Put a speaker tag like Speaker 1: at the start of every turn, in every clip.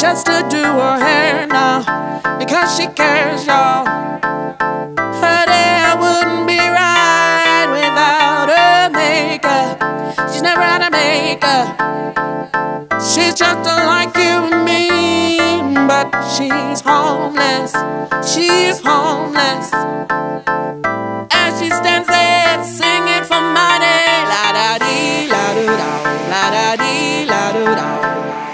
Speaker 1: just to do her hair now, because she cares, y'all. Her hair wouldn't be right without her makeup. She's never had a makeup. She's just like you and me, but she's homeless. She's homeless. As she stands there singing for money, la da dee, la doo da, la da dee, la doo da.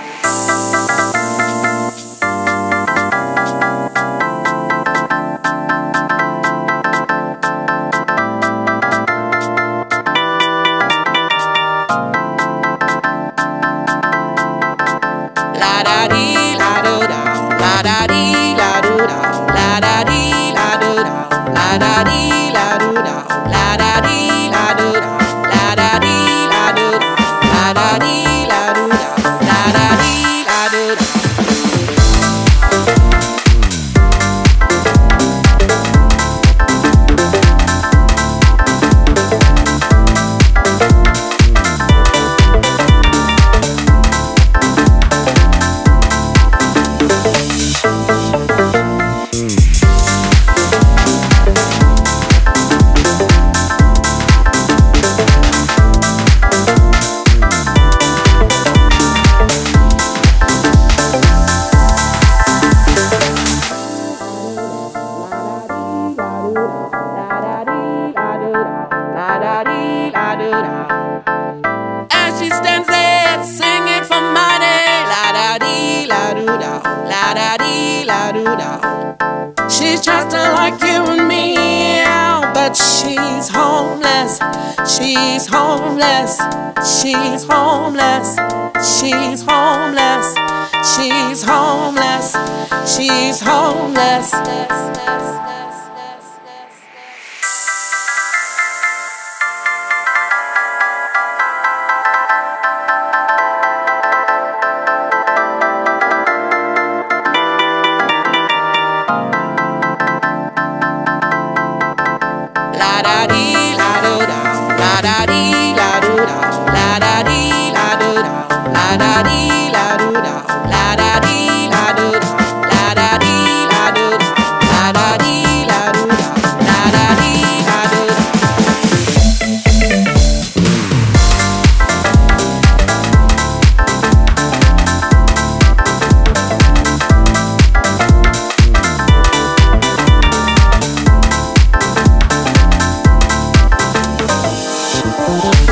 Speaker 1: La da dee, la doo da, la da dee, la doo da, la da dee, la doo da, la da dee, la doo da, la da dee, la doo da, la da dee, la doo da, la da dee, la doo da, la da dee, la doo da. As she stands there singing for money, la da dee, la doo da, la da dee, la doo da. She's just like you and me, but she's homeless. She's homeless. She's homeless. She's homeless. She's homeless. She's homeless. La da dee, la doo da, la da dee, la doo da, la da dee, la doo da, la da dee, la doo da, la da dee, la doo da, la da dee, la doo da, la da dee, la doo da, la da dee, la doo da.
Speaker 2: We'll be right back.